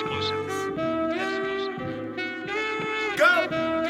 Exclusive. Exclusive. Go!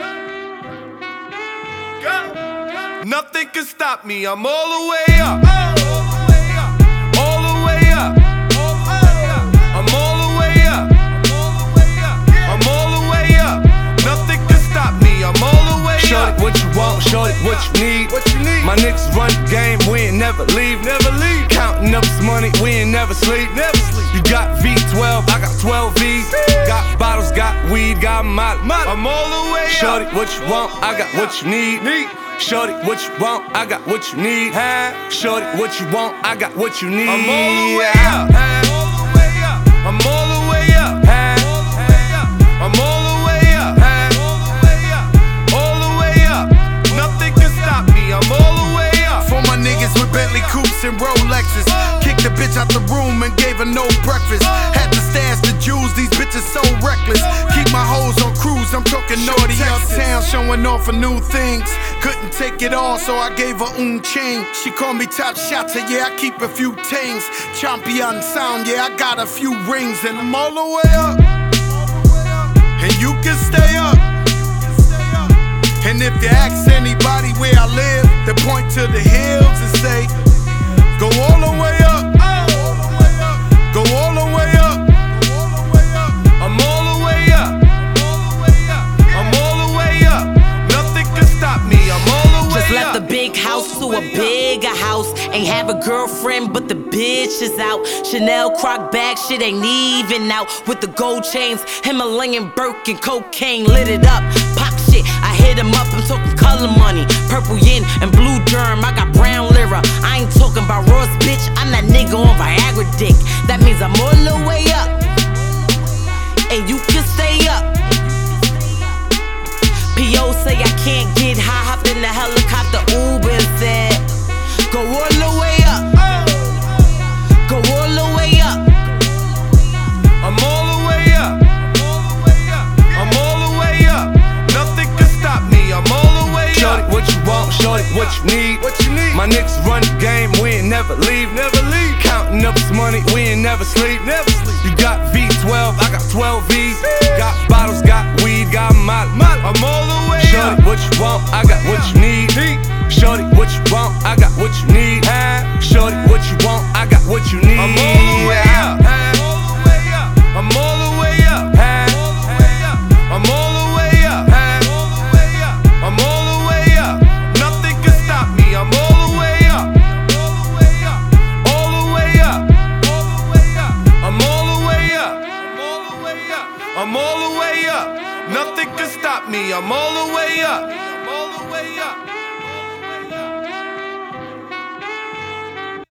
Go! Nothing can stop me, I'm all the way up. All the way up. I'm all the way up. I'm all the way up. Nothing can stop me, I'm all the way up. Shorty, what you want, shorty, what you need. My niggas run the game, we ain't never leave. Counting up this money, we ain't never sleep. You got V12, I got 12 V's. Got bottles, got weed, got molly. I'm all the way up. Shorty, what you want, I got what you need. Shorty, what you want, I got what you need. Shorty, what you want, I got what you need. I'm all the way up. I'm all the way up. I'm all the way up. All the way up. Nothing can stop me, I'm all the way up. For my niggas with Bentley coupes and Rolexes, kicked the bitch out the room and gave her no breakfast. Had to stash the jewels, these bitches so reckless. Keep my hoes on cruise, I'm talking naughty uptown, showing off for new things. Couldn't take it all, so I gave her chain. She called me top shotter, yeah, I keep a few tings. Champion sound, yeah, I got a few rings. And I'm all the way up, and you can stay up. And if you ask anybody where I live, they point to the hills and say, go all the way up. Go all the way up. I'm all the way up. I'm all the way up. Nothing can stop me, I'm all the way up. Just left the big house to a bigger house. Ain't have a girlfriend, but the bitch is out. Chanel croc bag, shit ain't even out. With the gold chains, Himalayan Birkin, cocaine lit it up. Pop shit, I hit him up, I'm talking color money. Purple yin and blue germ, I got brown lira. I ain't talking about Ross, bitch, I'm that nigga on Viagra dick. That means I'm all the way up, and you can stay up. P.O. say I can't get high, hopped in the helicopter, Uber said, go all the way up. Go all the way up. I'm all the way up. I'm all the way up. Nothing can stop me, I'm all the way up. Shorty, what you want, shorty, what you need. My niggas run the game, we ain't never leave. Counting up this money, we ain't never sleep. You got V12, I got 12 V's. Got bottles, got weed, got molly. I'm all the way up. Shorty, what you want, I got what you need. Shorty, what you want, I got what you need. Shorty, what you want, I got what you need. I'm all the way up. I'm all the way up. I'm all the way up. I'm all the way up. Nothing can stop me, I'm all the way up. All the way up. I'm all the way up. I'm all the way up. Nothing can stop me, I'm all the way up.